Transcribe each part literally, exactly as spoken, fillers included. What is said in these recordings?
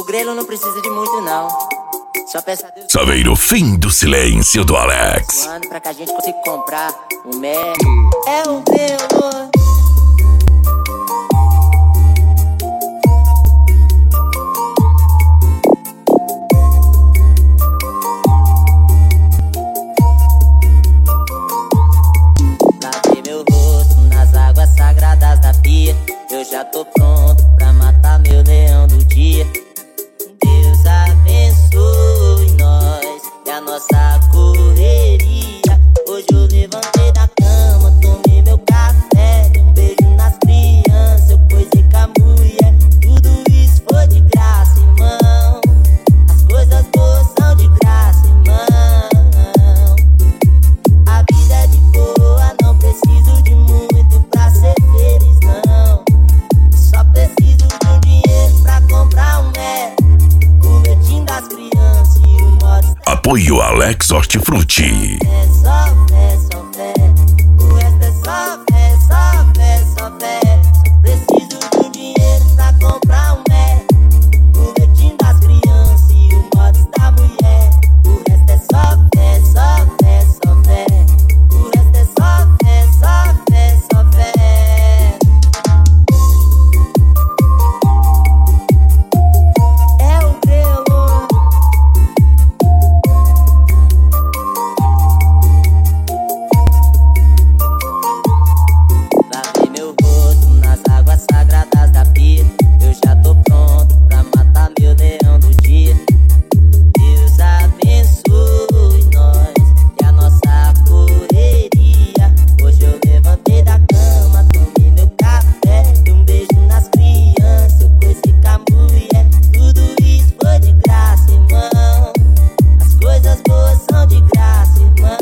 O grelo não precisa de muito, não. Só peça a Deus. Saveiro, fim do silêncio do Alex. Ano pra que a gente consiga comprar um Mac. É o grelo. Lavei meu rosto nas águas sagradas da pia. Eu já tô pronto pra matar meu leão do dia. Deus abençoe nós e a nossa correria. Hoje eu levantei da cama, tomei meu café, dei um beijo nas crianças, eu coisei com a mulher. Tudo isso foi de graça, irmão. As coisas boas são de graça, irmão. A vida é de boa, não preciso de muito pra ser feliz, não. Só preciso de um dinheiro pra comprar um Mac, o leitinho das crianças e o modo. Apoio Alex Hortifruti. É só fé, só fé. O resto é só fé, só fé, só fé. Só preciso de um dinheiro pra comprar um Mac, o leitinho das crianças e o modo da mulher. O resto é só fé, só fé, só fé. O resto é só fé, só fé, só fé. É o grelo. Lavei meu rosto nas águas sagradas da pia. Eu já tô pronto pra matar meu leão do dia. Deus abençoe nós e a nossa correria. Hoje eu levantei da cama, tomei meu café, dei um beijo nas crianças, eu coisei com a mulher. Tudo isso foi de graça, irmão. As coisas boas são de graça, irmão.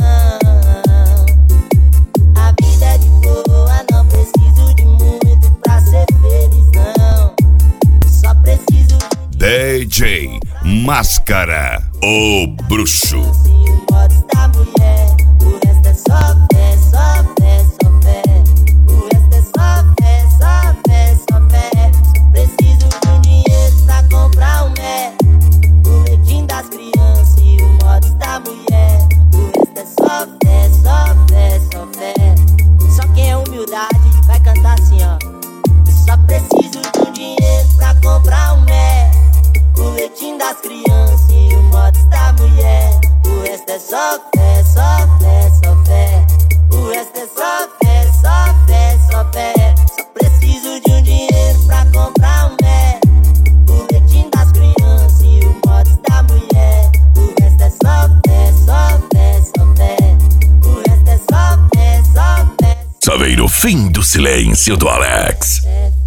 A vida é de boa, não preciso de muito pra ser feliz, não. Só preciso de D J Máscara, o bruxo. e o modo da mulher. O resto é só fé, só fé, só fé. O resto é só fé, só fé, só fé. Só preciso de um dinheiro pra comprar um Mac, o leitinho das crianças e o modo da mulher. O resto é só fé, só fé, só fé. Só quem é humildade vai cantar assim, ó. Eu só preciso de um dinheiro pra comprar um Mac, o leitinho das crianças e o modo da mulher. O resto é só fé, só fé, só fé. O resto é só fé, só fé, só fé. Só preciso de um dinheiro pra comprar um Mac, o leitinho das crianças e o modo da mulher. O resto é só fé, só fé, só fé. O resto é só fé, só fé. Saveiro, fim do silêncio do Alex. É